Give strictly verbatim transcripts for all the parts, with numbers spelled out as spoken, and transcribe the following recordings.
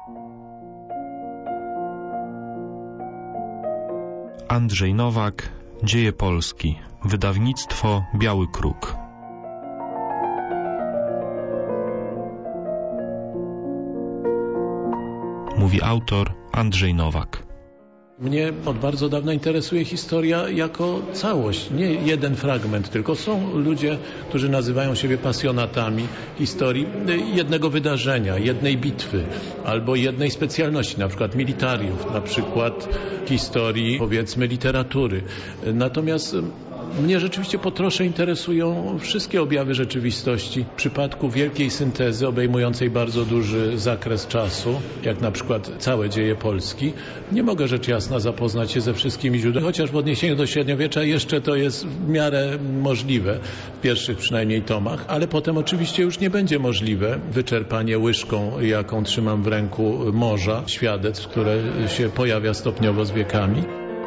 Andrzej Nowak, Dzieje Polski, wydawnictwo Biały Kruk. Mówi autor Andrzej Nowak. Mnie od bardzo dawna interesuje historia jako całość, nie jeden fragment, tylko są ludzie, którzy nazywają siebie pasjonatami historii jednego wydarzenia, jednej bitwy albo jednej specjalności, na przykład militariów, na przykład historii, powiedzmy, literatury. Natomiast mnie rzeczywiście po trosze interesują wszystkie objawy rzeczywistości. W przypadku wielkiej syntezy obejmującej bardzo duży zakres czasu, jak na przykład całe dzieje Polski, nie mogę rzecz jasna zapoznać się ze wszystkimi źródłami, chociaż w odniesieniu do średniowiecza jeszcze to jest w miarę możliwe, w pierwszych przynajmniej tomach, ale potem oczywiście już nie będzie możliwe wyczerpanie łyżką, jaką trzymam w ręku, morza świadectw, które się pojawia stopniowo z wiekami.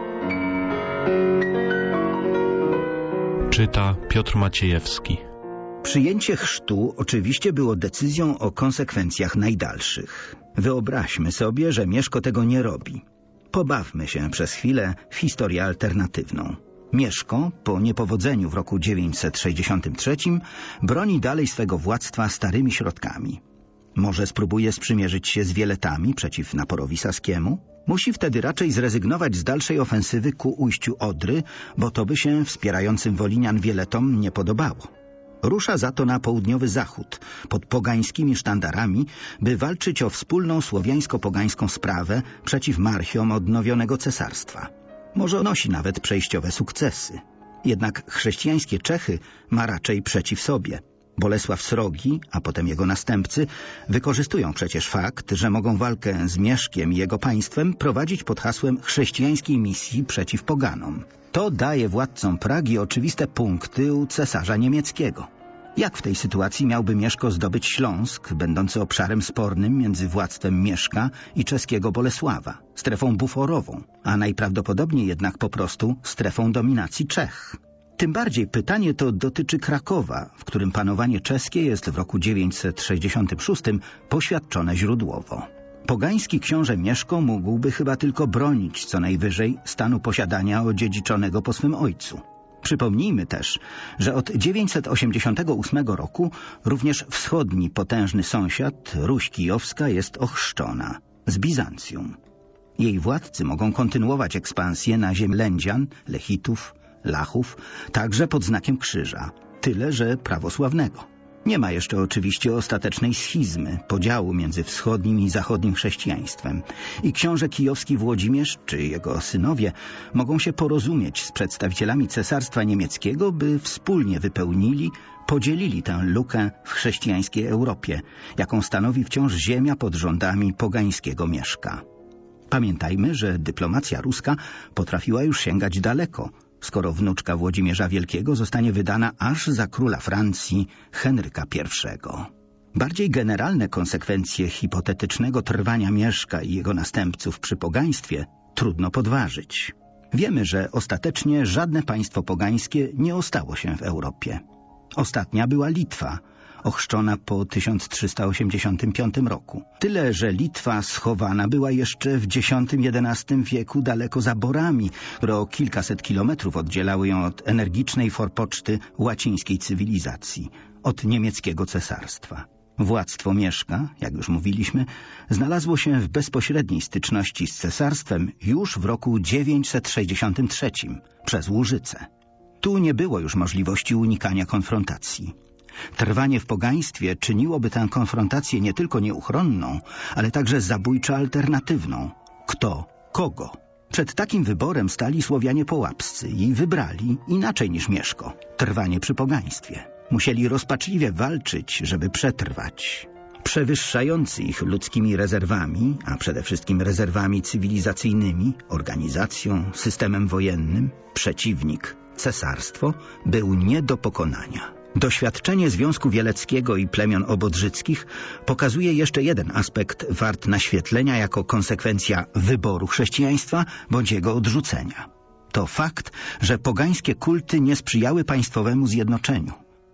Czyta Piotr Maciejewski. Przyjęcie chrztu oczywiście było decyzją o konsekwencjach najdalszych. Wyobraźmy sobie, że Mieszko tego nie robi. Pobawmy się przez chwilę w historię alternatywną. Mieszko, po niepowodzeniu w roku dziewięćset sześćdziesiątym trzecim, broni dalej swego władztwa starymi środkami. Może spróbuje sprzymierzyć się z Wieletami przeciw naporowi saskiemu? Musi wtedy raczej zrezygnować z dalszej ofensywy ku ujściu Odry, bo to by się wspierającym Wolinian Wieletom nie podobało. Rusza za to na południowy zachód, pod pogańskimi sztandarami, by walczyć o wspólną słowiańsko-pogańską sprawę przeciw marchiom odnowionego cesarstwa. Może odnosi nawet przejściowe sukcesy. Jednak chrześcijańskie Czechy ma raczej przeciw sobie. Bolesław Srogi, a potem jego następcy, wykorzystują przecież fakt, że mogą walkę z Mieszkiem i jego państwem prowadzić pod hasłem chrześcijańskiej misji przeciw poganom. To daje władcom Pragi oczywiste punkty u cesarza niemieckiego. Jak w tej sytuacji miałby Mieszko zdobyć Śląsk, będący obszarem spornym między władztwem Mieszka i czeskiego Bolesława, strefą buforową, a najprawdopodobniej jednak po prostu strefą dominacji Czech? Tym bardziej pytanie to dotyczy Krakowa, w którym panowanie czeskie jest w roku dziewięćset sześćdziesiątym szóstym poświadczone źródłowo. Pogański książę Mieszko mógłby chyba tylko bronić co najwyżej stanu posiadania odziedziczonego po swym ojcu. Przypomnijmy też, że od dziewięćset osiemdziesiątego ósmego roku również wschodni potężny sąsiad, Ruś Kijowska, jest ochrzczona z Bizancjum. Jej władcy mogą kontynuować ekspansję na ziemię Lędzian, Lechitów, Lachów, także pod znakiem krzyża, tyle że prawosławnego. Nie ma jeszcze oczywiście ostatecznej schizmy, podziału między wschodnim i zachodnim chrześcijaństwem i książę kijowski Włodzimierz czy jego synowie mogą się porozumieć z przedstawicielami Cesarstwa Niemieckiego, by wspólnie wypełnili, podzielili tę lukę w chrześcijańskiej Europie, jaką stanowi wciąż ziemia pod rządami pogańskiego Mieszka. Pamiętajmy, że dyplomacja ruska potrafiła już sięgać daleko, skoro wnuczka Włodzimierza Wielkiego zostanie wydana aż za króla Francji Henryka pierwszego. Bardziej generalne konsekwencje hipotetycznego trwania Mieszka i jego następców przy pogaństwie trudno podważyć. Wiemy, że ostatecznie żadne państwo pogańskie nie ostało się w Europie. Ostatnia była Litwa, ochrzczona po tysiąc trzysta osiemdziesiątym piątym roku. Tyle, że Litwa schowana była jeszcze w dziesiątym jedenastym wieku daleko za Borami, które o kilkaset kilometrów oddzielały ją od energicznej forpoczty łacińskiej cywilizacji, od niemieckiego cesarstwa. Władztwo Mieszka, jak już mówiliśmy, znalazło się w bezpośredniej styczności z cesarstwem już w roku dziewięćset sześćdziesiątym trzecim przez Łużyce. Tu nie było już możliwości unikania konfrontacji. Trwanie w pogaństwie czyniłoby tę konfrontację nie tylko nieuchronną, ale także zabójczo alternatywną. Kto? Kogo? Przed takim wyborem stali Słowianie połapscy i wybrali inaczej niż Mieszko trwanie przy pogaństwie. Musieli rozpaczliwie walczyć, żeby przetrwać. Przewyższający ich ludzkimi rezerwami, a przede wszystkim rezerwami cywilizacyjnymi, organizacją, systemem wojennym, przeciwnik, cesarstwo, był nie do pokonania. Doświadczenie Związku Wieleckiego i plemion obodrzyckich pokazuje jeszcze jeden aspekt wart naświetlenia jako konsekwencja wyboru chrześcijaństwa bądź jego odrzucenia. To fakt, że pogańskie kulty nie sprzyjały państwowemu zjednoczeniu.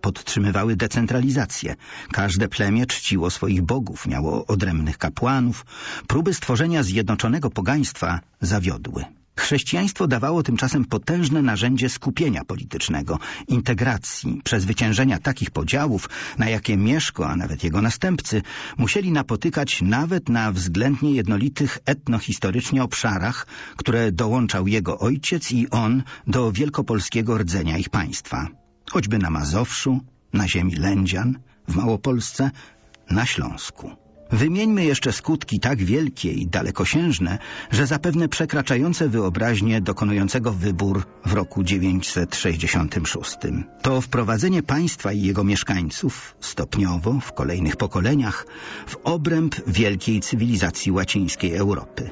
podtrzymywały decentralizację. Każde plemię czciło swoich bogów, miało odrębnych kapłanów. Próby stworzenia zjednoczonego pogaństwa zawiodły. Chrześcijaństwo dawało tymczasem potężne narzędzie skupienia politycznego, integracji, przezwyciężenia takich podziałów, na jakie Mieszko, a nawet jego następcy, musieli napotykać nawet na względnie jednolitych etnohistorycznie obszarach, które dołączał jego ojciec i on do wielkopolskiego rdzenia ich państwa. Choćby na Mazowszu, na ziemi Lędzian, w Małopolsce, na Śląsku. Wymieńmy jeszcze skutki tak wielkie i dalekosiężne, że zapewne przekraczające wyobraźnię dokonującego wybór w roku dziewięćset sześćdziesiątym szóstym. To wprowadzenie państwa i jego mieszkańców stopniowo, w kolejnych pokoleniach, w obręb wielkiej cywilizacji łacińskiej Europy.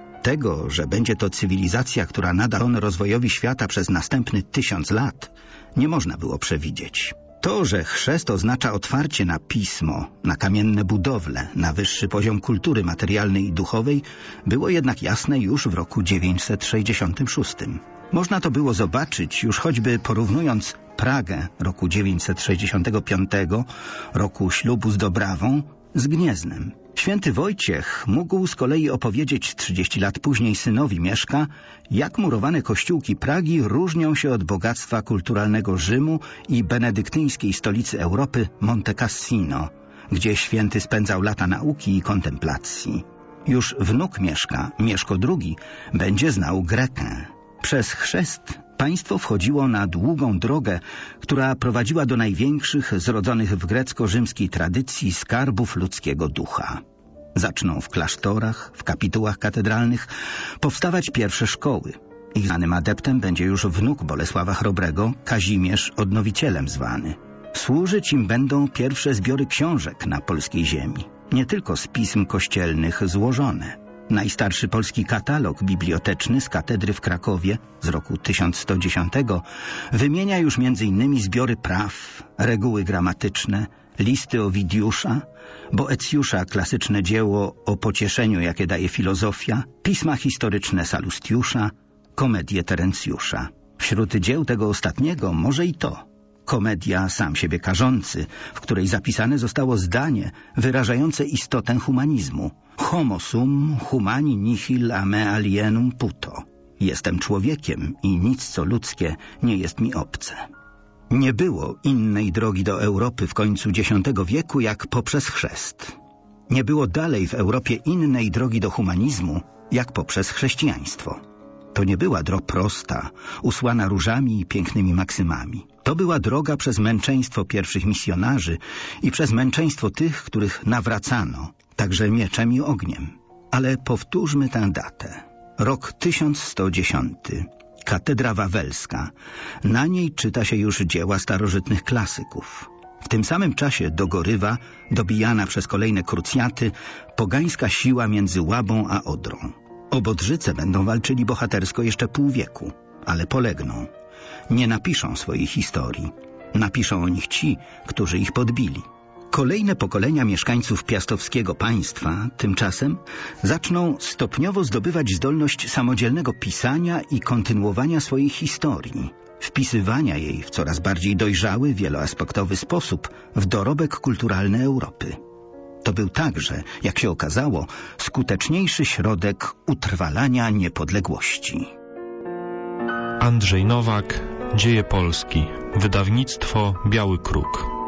Tego, że będzie to cywilizacja, która nada ton rozwojowi świata przez następny tysiąc lat, nie można było przewidzieć. To, że chrzest oznacza otwarcie na pismo, na kamienne budowle, na wyższy poziom kultury materialnej i duchowej, było jednak jasne już w roku dziewięćset sześćdziesiątym szóstym. Można to było zobaczyć już choćby porównując Pragę roku dziewięćset sześćdziesiątego piątego, roku ślubu z Dobrawą, z Gnieznem. Święty Wojciech mógł z kolei opowiedzieć trzydzieści lat później synowi Mieszka, jak murowane kościółki Pragi różnią się od bogactwa kulturalnego Rzymu i benedyktyńskiej stolicy Europy Monte Cassino, gdzie święty spędzał lata nauki i kontemplacji. Już wnuk Mieszka, Mieszko drugi, będzie znał Grekę. Przez chrzest państwo wchodziło na długą drogę, która prowadziła do największych zrodzonych w grecko-rzymskiej tradycji skarbów ludzkiego ducha. Zaczną w klasztorach, w kapitułach katedralnych powstawać pierwsze szkoły. Ich znanym adeptem będzie już wnuk Bolesława Chrobrego, Kazimierz Odnowicielem zwany. Służyć im będą pierwsze zbiory książek na polskiej ziemi, nie tylko z pism kościelnych złożone. Najstarszy polski katalog biblioteczny z katedry w Krakowie z roku tysiąc sto dziesiątego wymienia już między innymi zbiory praw, reguły gramatyczne, listy Owidiusza, Boecjusza klasyczne dzieło o pocieszeniu, jakie daje filozofia, pisma historyczne Salustiusza, komedię Terencjusza. Wśród dzieł tego ostatniego może i to. Komedia Sam siebie karzący, w której zapisane zostało zdanie wyrażające istotę humanizmu. Homo sum humani nihil a me alienum puto. Jestem człowiekiem i nic co ludzkie nie jest mi obce. Nie było innej drogi do Europy w końcu dziesiątego wieku jak poprzez chrzest. Nie było dalej w Europie innej drogi do humanizmu jak poprzez chrześcijaństwo. To nie była droga prosta, usłana różami i pięknymi maksymami. To była droga przez męczeństwo pierwszych misjonarzy i przez męczeństwo tych, których nawracano, także mieczem i ogniem. Ale powtórzmy tę datę. Rok tysiąc sto dziesiąty. Katedra Wawelska. Na niej czyta się już dzieła starożytnych klasyków. W tym samym czasie dogorywa, dobijana przez kolejne krucjaty, pogańska siła między Łabą a Odrą. Obodrzyce będą walczyli bohatersko jeszcze pół wieku, ale polegną. Nie napiszą swojej historii. Napiszą o nich ci, którzy ich podbili. Kolejne pokolenia mieszkańców piastowskiego państwa tymczasem zaczną stopniowo zdobywać zdolność samodzielnego pisania i kontynuowania swojej historii, wpisywania jej w coraz bardziej dojrzały, wieloaspektowy sposób w dorobek kulturalny Europy. To był także, jak się okazało, skuteczniejszy środek utrwalania niepodległości. Andrzej Nowak, Dzieje Polski, wydawnictwo Biały Kruk.